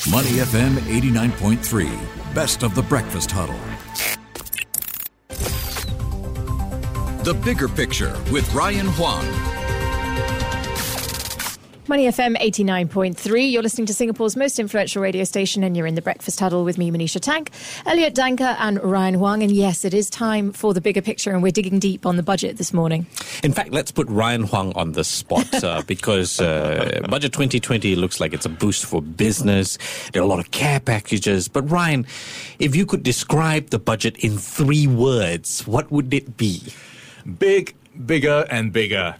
Money FM 89.3, best of the breakfast huddle. The Bigger Picture with Ryan Huang. Money FM 89.3. You're listening to Singapore's most influential radio station, and you're in the Breakfast Huddle with me, Manisha Tank, Elliot Danker and Ryan Huang. And yes, it is time for the bigger picture, and we're digging deep on the budget this morning. In fact, let's put Ryan Huang on the spot because Budget 2020 looks like it's a boost for business. There are a lot of care packages. But Ryan, if you could describe the budget in 3 words, what would it be? Big, bigger, and bigger.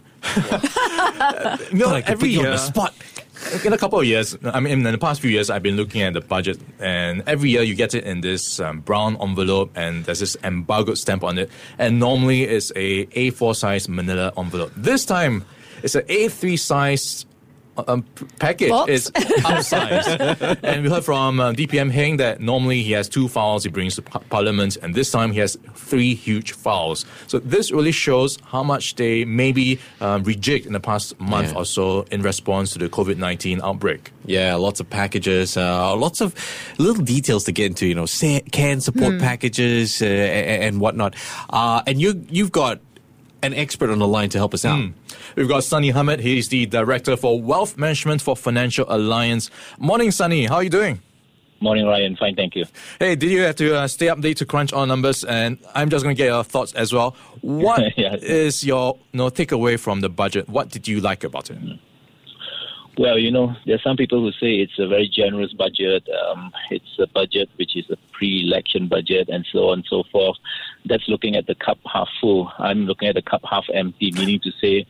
Every year, on the spot. In a couple of years, in the past few years, I've been looking at the budget, and every year you get it in this brown envelope, and there's this embargoed stamp on it. And normally it's a A4 size manila envelope. This time, it's an A3 size package. Box? It's upsized. And we heard from DPM Heng that normally he has 2 files he brings to Parliament, and this time he has 3 huge files. So this really shows how much they maybe reject in the past month or so in response to the COVID-19 outbreak. Yeah, lots of packages, lots of little details to get into, can support packages and whatnot. And you've got an expert on the line to help us out. We've got Sunny Hamid. He's the Director for Wealth Management for Financial Alliance. Morning, Sunny. How are you doing? Morning, Ryan. Fine, thank you. Hey, did you have to stay updated to crunch on numbers? And I'm just going to get your thoughts as well. What is your takeaway from the budget? What did you like about it? Well, there's some people who say it's a very generous budget. It's a budget which is a pre-election budget and so on and so forth. That's looking at the cup half full. I'm looking at the cup half empty, meaning to say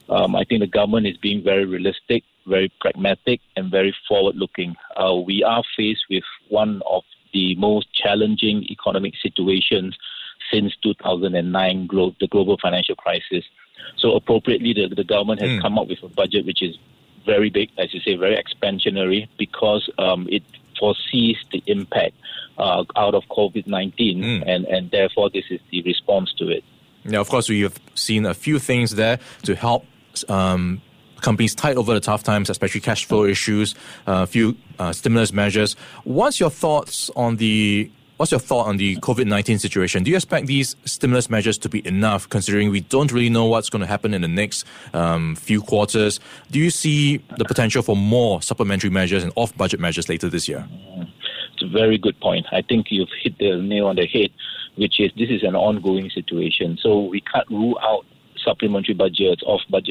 I think the government is being very realistic, very pragmatic, and very forward-looking. We are faced with one of the most challenging economic situations since 2009, the global financial crisis. So appropriately, the government has come up with a budget which is very big, as you say, very expansionary, because it foresees the impact out of COVID-19, and therefore this is the response to it. Yeah, of course, we have seen a few things there to help companies tide over the tough times, especially cash flow issues, a few stimulus measures. What's your thought on the COVID-19 situation? Do you expect these stimulus measures to be enough, considering we don't really know what's going to happen in the next few quarters? Do you see the potential for more supplementary measures and off-budget measures later this year? It's a very good point. I think you've hit the nail on the head, which is this is an ongoing situation. So we can't rule out supplementary budgets,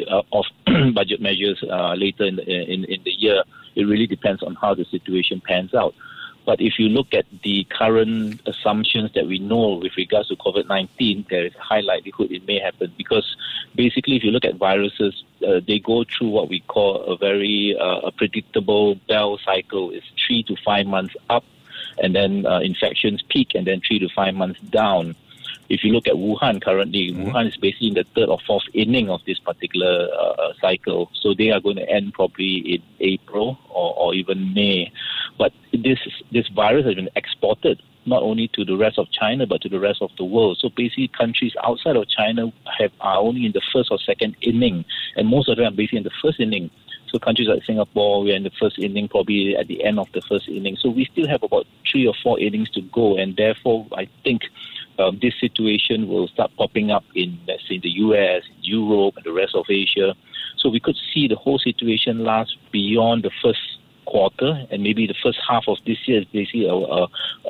off-budget measures later in the year. It really depends on how the situation pans out. But if you look at the current assumptions that we know with regards to COVID-19, there is a high likelihood it may happen, because basically if you look at viruses, they go through what we call a very predictable bell cycle. It's 3 to 5 months up, and then infections peak, and then 3 to 5 months down. If you look at Wuhan currently, Wuhan is basically in the 3rd or 4th inning of this particular cycle. So they are going to end probably in April or even May. But this virus has been exported not only to the rest of China, but to the rest of the world. So basically countries outside of China are only in the 1st or 2nd inning, and most of them are basically in the 1st inning. So countries like Singapore, we're in the 1st inning, probably at the end of the 1st inning. So we still have about 3 or 4 innings to go, and therefore I think this situation will start popping up in, let's say, the US, Europe, and the rest of Asia. So we could see the whole situation last beyond the first quarter, and maybe the first half of this year is basically a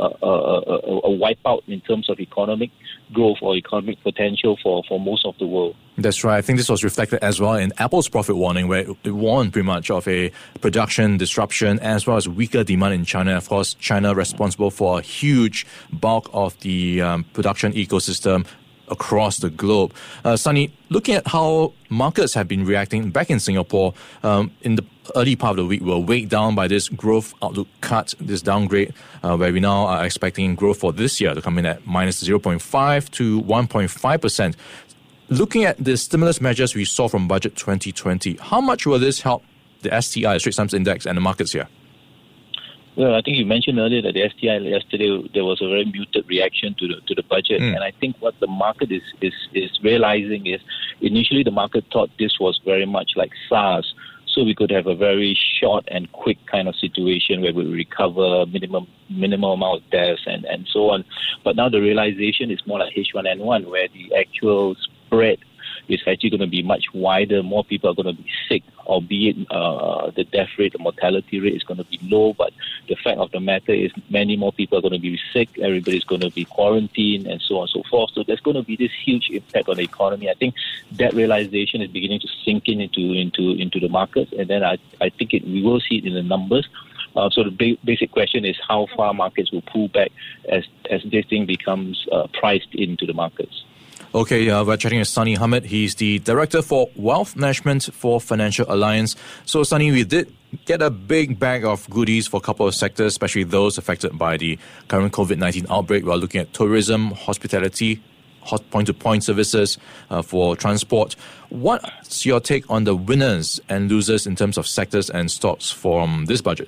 wipeout in terms of economic growth or economic potential for most of the world. That's right. I think this was reflected as well in Apple's profit warning, where it warned pretty much of a production disruption as well as weaker demand in China. Of course, China responsible for a huge bulk of the production ecosystem across the globe. Sunny, looking at how markets have been reacting back in Singapore, in the early part of the week, we were weighed down by this growth outlook cut, this downgrade, where we now are expecting growth for this year to come in at minus 0.5 to 1.5%. Looking at the stimulus measures we saw from Budget 2020, how much will this help the STI, the Straits Times Index, and the markets here? Well, I think you mentioned earlier that the STI yesterday, there was a very muted reaction to the budget. And I think what the market is realizing is initially the market thought this was very much like SARS. So we could have a very short and quick kind of situation where we recover minimal amount of deaths and so on. But now the realization is more like H1N1, where the actual spread is actually going to be much wider. More people are going to be sick, albeit the death rate, the mortality rate is going to be low. But the fact of the matter is many more people are going to be sick. Everybody's going to be quarantined and so on and so forth. So there's going to be this huge impact on the economy. I think that realization is beginning to sink into the markets. And then I think we will see it in the numbers. So the basic question is how far markets will pull back as this thing becomes priced into the markets. Okay, we're chatting with Sunny Hamid. He's the Director for Wealth Management for Financial Alliance. So, Sunny, we did get a big bag of goodies for a couple of sectors, especially those affected by the current COVID-19 outbreak. We're looking at tourism, hospitality, point-to-point services for transport. What's your take on the winners and losers in terms of sectors and stocks from this budget?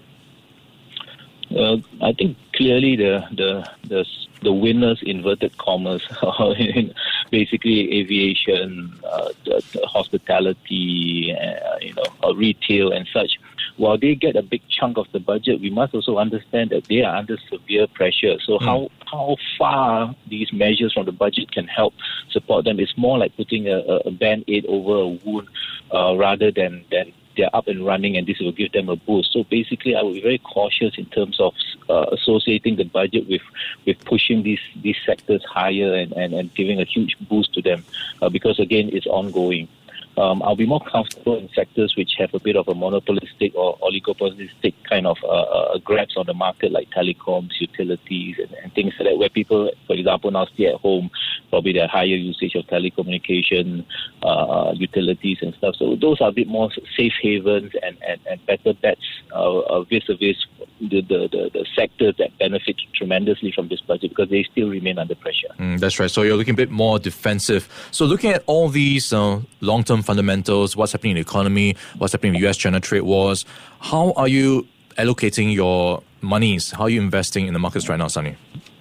I think clearly the winners, inverted commas, basically aviation, the hospitality, retail and such. While they get a big chunk of the budget, we must also understand that they are under severe pressure. So how far these measures from the budget can help support them is more like putting a band-aid over a wound rather than they're up and running and this will give them a boost. So basically, I would be very cautious in terms of associating the budget with pushing these sectors higher and giving a huge boost to them because, again, it's ongoing. I'll be more comfortable in sectors which have a bit of a monopolistic or oligopolistic kind of grabs on the market, like telecoms, utilities, and things like that, where people, for example, now stay at home, probably their higher usage of telecommunication, utilities and stuff. So those are a bit more safe havens and better bets vis-a-vis the sectors that benefit tremendously from this budget because they still remain under pressure. That's right. So you're looking a bit more defensive. So looking at all these long-term fundamentals, what's happening in the economy, what's happening in the US-China trade wars, how are you allocating your monies? How are you investing in the markets right now, Sunny?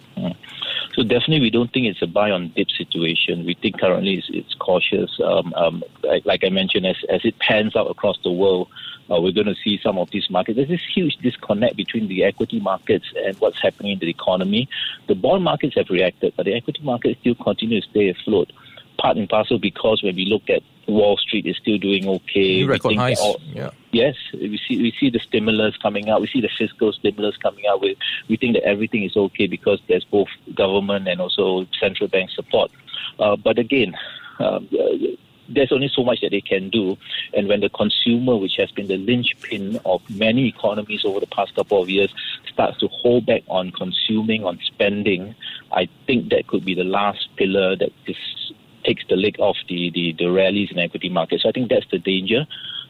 So definitely we don't think it's a buy on dip situation. We think currently it's cautious. Like I mentioned, as it pans out across the world, we're going to see some of these markets. There's this huge disconnect between the equity markets and what's happening in the economy. The bond markets have reacted, but the equity markets still continue to stay afloat. Part and parcel because when we look at Wall Street, is still doing okay. Record highs. Yes, we see the stimulus coming out. We see the fiscal stimulus coming out. We think that everything is okay because there's both government and also central bank support. But again, there's only so much that they can do. And when the consumer, which has been the linchpin of many economies over the past couple of years, starts to hold back on consuming, on spending, I think that could be the last pillar that takes the leg off the rallies in equity markets. So I think that's the danger.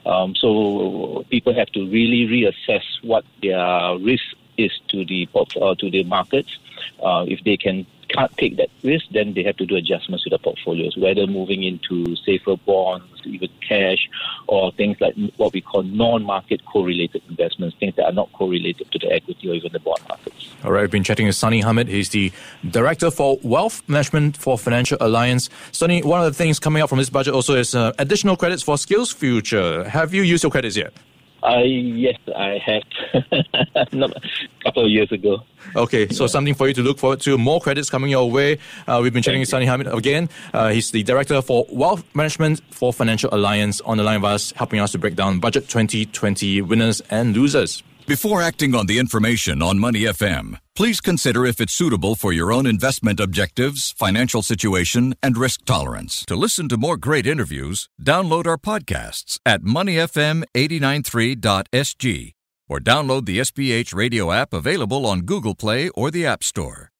So people have to really reassess what their risk is to the markets. If they can't take that risk, then they have to do adjustments to their portfolios, whether moving into safer bonds, even cash, or things like what we call non-market correlated investments, things that are not correlated to the equity or even the bond markets. All right, we've been chatting with Sunny Hamid. He's the Director for Wealth Management for Financial Alliance. Sunny, one of the things coming out from this budget also is additional credits for SkillsFuture. Have you used your credits yet? Yes, I have. A couple of years ago. Okay, so something for you to look forward to. More credits coming your way. We've been chatting with Sunny Hamid again. He's the Director for Wealth Management for Financial Alliance, on the line with us, helping us to break down Budget 2020 winners and losers. Before acting on the information on Money FM, please consider if it's suitable for your own investment objectives, financial situation, and risk tolerance. To listen to more great interviews, download our podcasts at moneyfm893.sg or download the SPH radio app available on Google Play or the App Store.